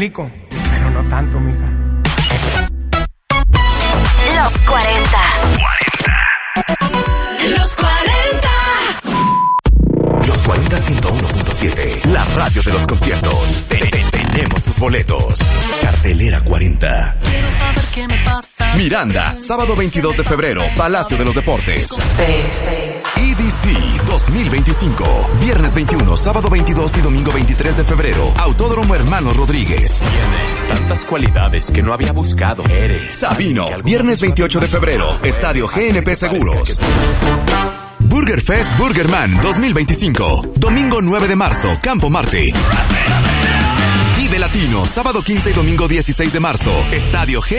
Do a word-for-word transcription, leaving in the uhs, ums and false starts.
explico, pero no tanto, mija. Los cuarenta. Los cuarenta. Los cuarenta ciento uno punto siete. La radio de los conciertos. Te- te- Tenemos tus boletos. Cartelera cuarenta. Quiero saber qué me pasa. Miranda, sábado veintidós de febrero, Palacio de los Deportes. E D C dos mil veinticinco. Viernes veintiuno, sábado veintidós y domingo veintitrés de febrero. Autódromo Hermano Rodríguez. Tienes tantas cualidades que no había buscado. Eres Sabino, viernes veintiocho de febrero, Estadio G N P Seguros. Burger Fest Burgerman dos mil veinticinco. Domingo nueve de marzo, Campo Marte. Vive Latino, sábado quince y domingo dieciséis de marzo, Estadio G